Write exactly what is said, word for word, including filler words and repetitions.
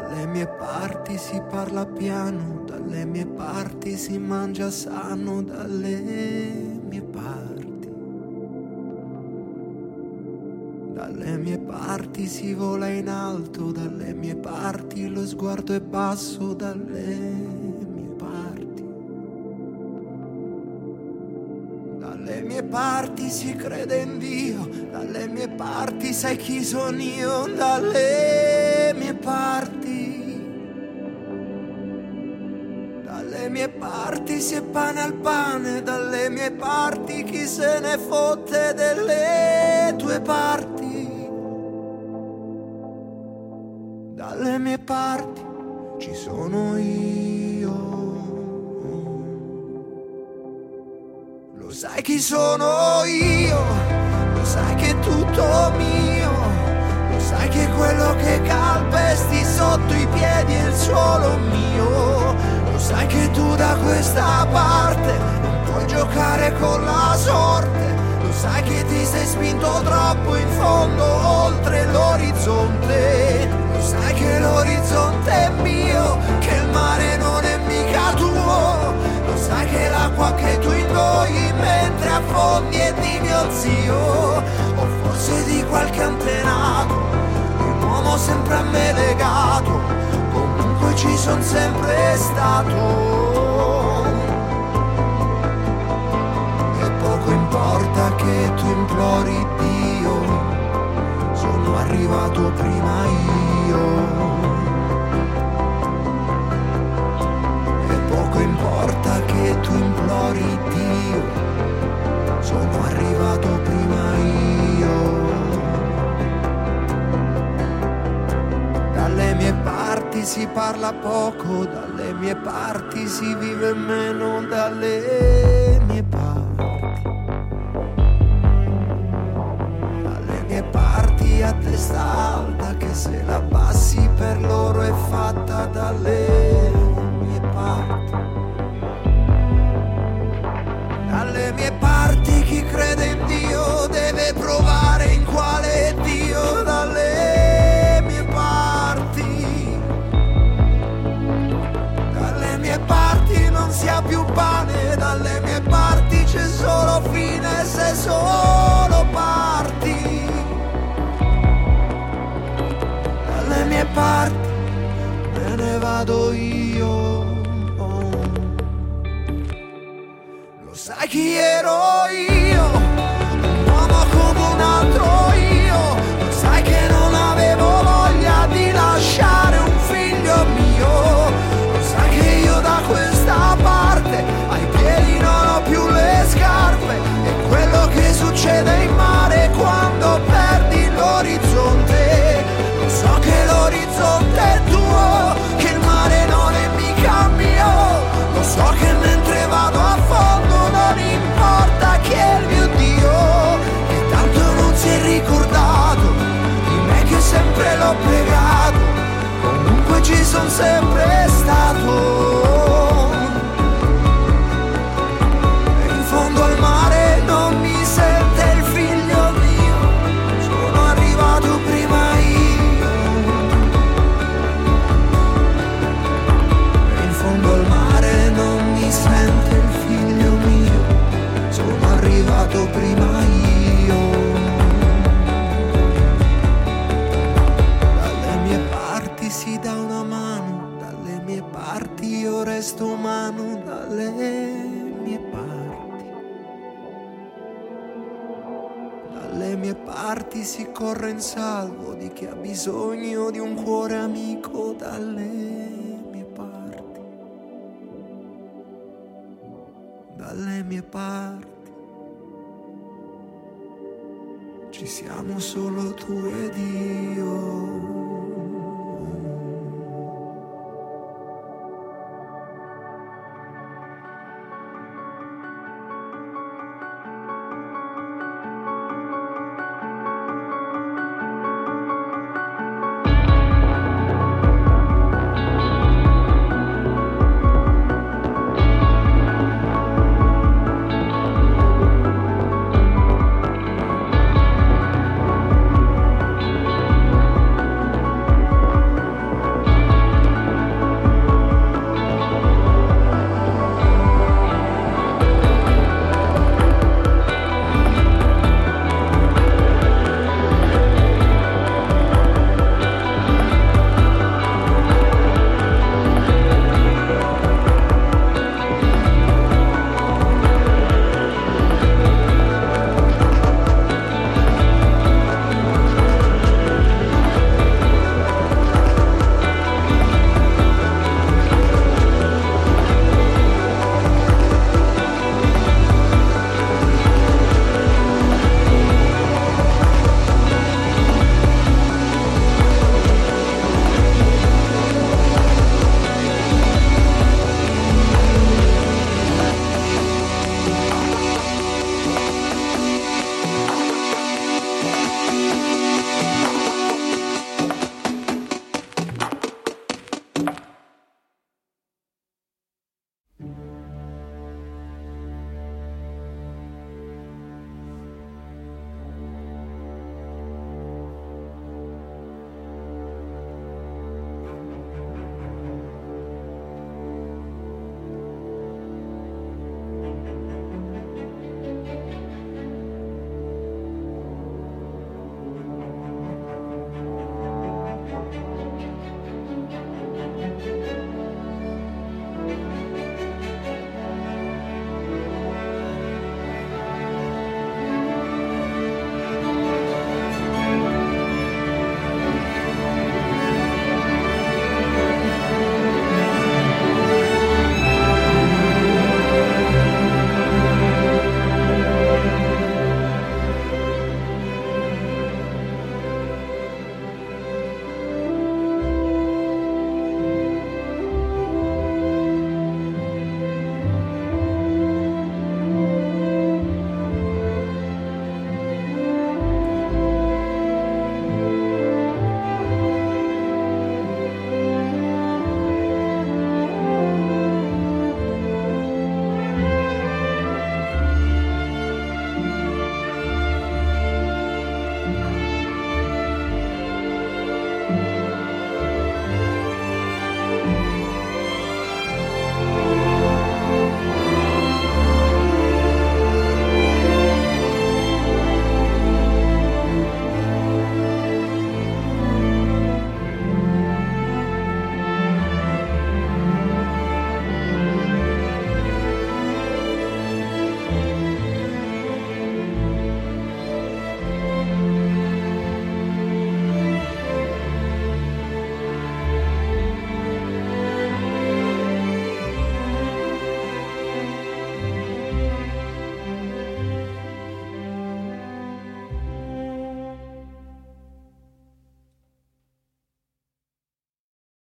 Dalle mie parti si parla piano, dalle mie parti si mangia sano, dalle mie parti. Dalle mie parti si vola in alto, dalle mie parti lo sguardo è basso, dalle mie parti. Dalle mie parti si crede in Dio, dalle mie parti sai chi sono io, dalle mie parti. Dalle mie parti si è pane al pane, dalle mie parti chi se ne fotte delle tue parti. Dalle mie parti ci sono io. Lo sai chi sono io, lo sai che è tutto mio, lo sai che quello che calpesti sotto i piedi è il suolo mio. Lo sai che tu da questa parte non puoi giocare con la sorte. Lo sai che ti sei spinto troppo in fondo oltre l'orizzonte. Lo sai che l'orizzonte è mio, che il mare non è mica tuo. Lo sai che l'acqua che tu invogli mentre affondi è di mio zio, o forse di qualche antenato, un uomo sempre a me legato. Comunque ci son sempre stato, e poco importa che tu implori Dio, sono arrivato prima io. E poco importa che tu implori Dio, sono arrivato prima io. Dalle mie parti si parla poco, dalle mie parti si vive meno, dalle mie parti. Dalle mie parti a testa alta, che se la passi per loro è fatta, dalle mie parti. Dalle mie parti chi crede in Dio deve provare in quale è Dio, dalle mie parti. Dalle mie parti non si ha più pane, dalle mie parti c'è solo fine se solo parti. Dalle mie parti me ne vado io. Lo sai chi ero io, un uomo come un altro io. Lo sai che non avevo voglia di lasciare un figlio mio. Lo sai che io da questa parte ai piedi non ho più le scarpe. E quello che succede in mare quando perdi l'orizzonte. Lo so che l'orizzonte è tuo, che il mare non è mica mio. Lo so che mentre vado a fondo non importa chi è il mio Dio, che tanto non si è ricordato di me, che sempre l'ho pregato. Comunque ci son sempre stato. E in fondo al mare non mi sente il figlio mio, sono arrivato prima io. E in fondo al mare non mi sente il figlio mio, sono arrivato prima io. Dalle mie parti si dà una mano, dalle mie parti io resto umano, dalle mie parti. Dalle mie parti si corre in salvo di chi ha bisogno di un cuore amico, dalle mie parti. Dalle mie parti ci siamo solo tu ed io.